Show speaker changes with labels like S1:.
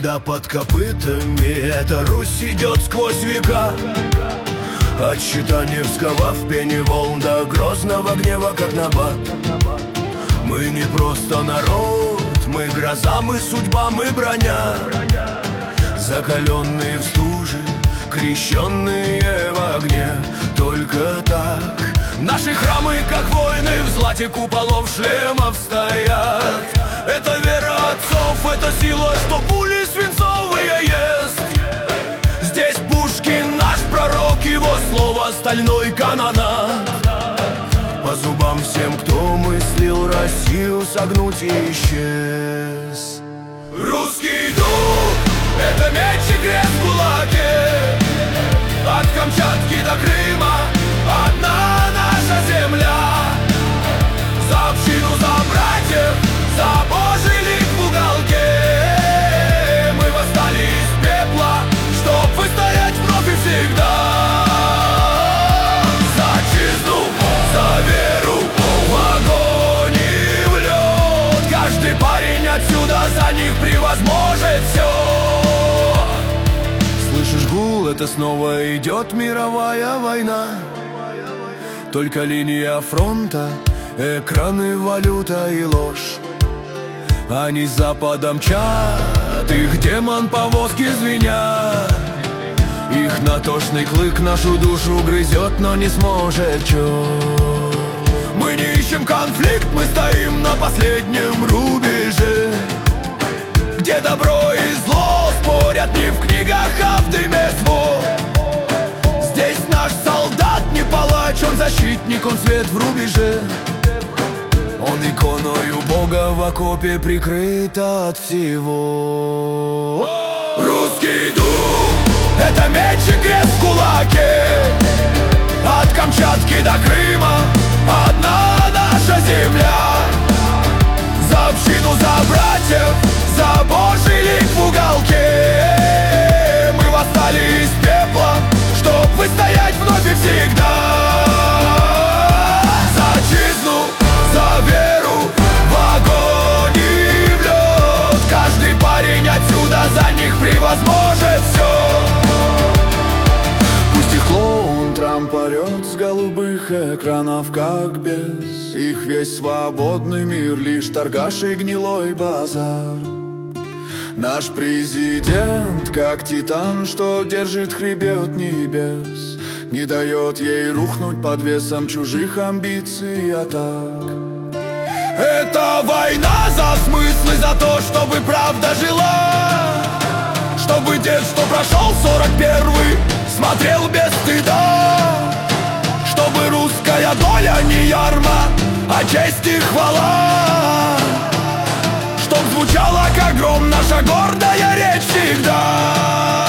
S1: Когда под копытами эта Русь идет сквозь века, от щита Невского в пене волн до грозного гнева, как набат. Мы не просто народ, мы гроза, мы судьба, мы броня, закаленные в стуже, крещенные в огне. Только так наши храмы, как воины, в злате куполов шлемов стоят. Это вера отцов, это сила, что пули свинцовые ест. Здесь Пушкин наш пророк, его слово стальной канонад. По зубам всем, кто мыслил Россию согнуть, и исчез. Русский дух — это меч и крест в кулаке. От Камчатки до Крыма одна наша земля. За общину, за братьев, за Божий лик в уголке. Мы восстали из пепла, чтоб выстоять вновь и всегда. За отчизну, за веру, в огонь и в лед. Каждый парень отсюда за них превозможет все. Слышишь гул, это снова идет мировая война. Только линия фронта, экраны, валюта и ложь. Они с запада мчат, их демон повозки звенят. Их натошный клык нашу душу грызет, но не сможет, чё. Мы не ищем конфликт, мы стоим на последнем рубеже, где добро и зло спорят не в книгах, а в дыме свод. Здесь наш солдат не палач, он защитник, он свет в рубеже. Он иконою Бога в окопе прикрыт от всего. Русский дух — это меч и крест в кулаке. От Камчатки до Крыма одна наша земля. За общину, за братьев, за Божий лик в уголке. Мы восстали из пепла, чтоб выстоять вновь и всегда. За отчизну, за веру, в огонь и в лед. Каждый парень отсюда за них превозможет все. Пусть их клоун Трамп орет с голубых экранов, как бес. Их весь свободный мир лишь торгаш и гнилой базар. Наш президент, как титан, что держит хребет небес, не дает ей рухнуть под весом чужих амбиций и атак. Это война за смыслы, за то, чтобы правда жила. Чтобы дед, что прошел 41-й, смотрел без стыда. Чтобы русская доля не ярма, а честь и хвала. Чтоб звучала, как гром, наша гордая речь всегда.